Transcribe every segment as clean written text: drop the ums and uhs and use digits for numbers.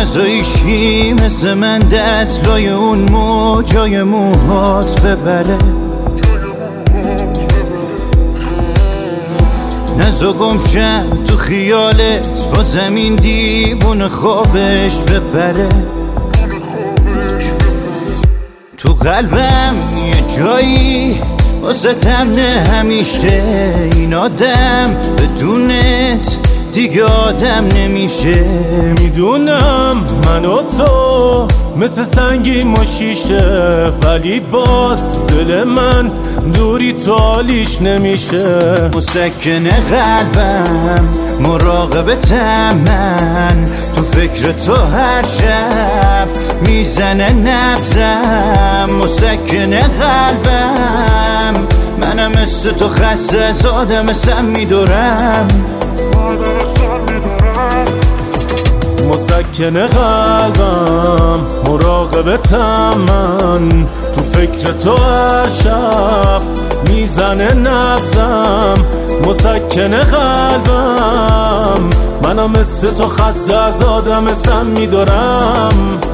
نزایشی مثل من دست لای اون موجای موهات ببره، نزا گمشم تو خیالت با زمین دیوون خوابش ببره. تو قلبم یه جایی واسه تمنه همیشه، این آدم بدونت دیگه آدم نمیشه. میدونم من و تو مثل سنگیم و شیشه، ولی باز دل من دوری تو حالیش نمیشه. مسکن قلبم مراقبتم من، تو فکر تو هر شب میزنه نبضم. مسکن قلبم منم مثل تو خسته از آدم سم میدورم. مسکن قلبم مراقبتم من، تو فکر تو هر شب میزنه نبضم. مسکن قلبم منم مثل تو خسته از آدم سم میدارم.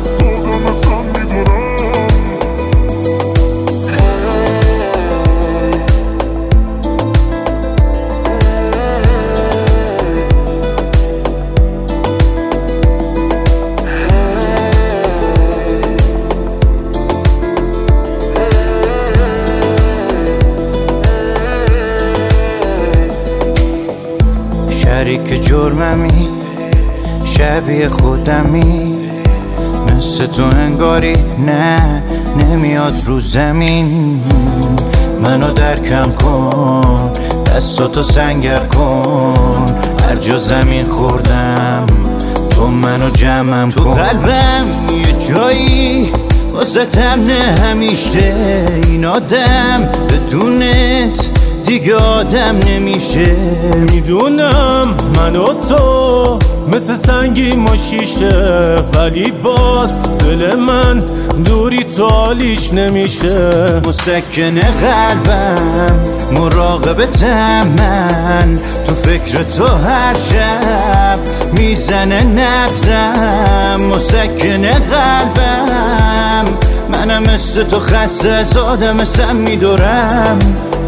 شریک جرممی شبیه خودمی، مثل تو انگاری نه نمیاد رو زمین. منو درکم کن، دستاتو سنگر کن، هر جا زمین خوردم تو منو جمعم کن. تو قلبم یه جایی واسه تمنه همیشه، این آدم بدونت دیگه آدم نمیشه. میدونم من و تو مثل سنگیم و شیشه، ولی باز دل من دوری تو حالیش نمیشه. مسکن قلبم مراقبتم من، تو فکر تو هر شب میزنه نبضم. مسکن قلبم منم مثل تو خسته از آدم سم میدورم.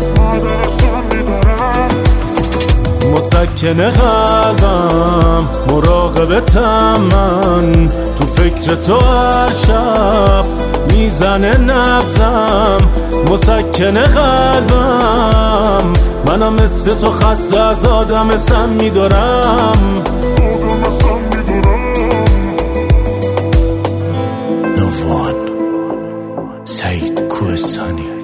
مسکن قلبم مراقبتم من، تو فکر تو هر شب میزنه نبضم. مسکن قلبم منم مثل تو خسته از آدم سم میدارم. نوان سعید کوهستانی.